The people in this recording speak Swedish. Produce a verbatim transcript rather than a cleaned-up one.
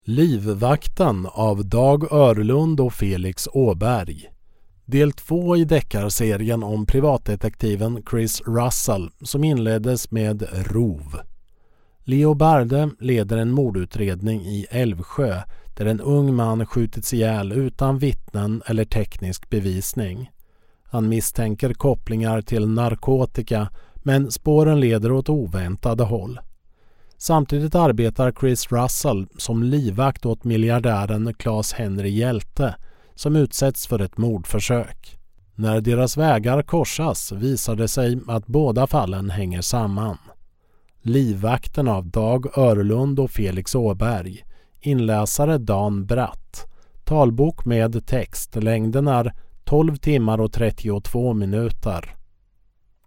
Livvakten av Dag Örlund och Felix Åberg. Del två i deckarserien om privatdetektiven Chris Russell som inleddes med rov. Leo Barde leder en mordutredning i Älvsjö där en ung man skjutits ihjäl utan vittnen eller teknisk bevisning. Han misstänker kopplingar till narkotika, men spåren leder åt oväntade håll. Samtidigt arbetar Chris Russell som livvakt åt miljardären Claes Henry Hjälte som utsätts för ett mordförsök. När deras vägar korsas visar det sig att båda fallen hänger samman. Livvakten av Dag Örlund och Felix Åberg. Inläsare Dan Bratt. Talbok med text. Längden är tolv timmar och trettiotvå minuter.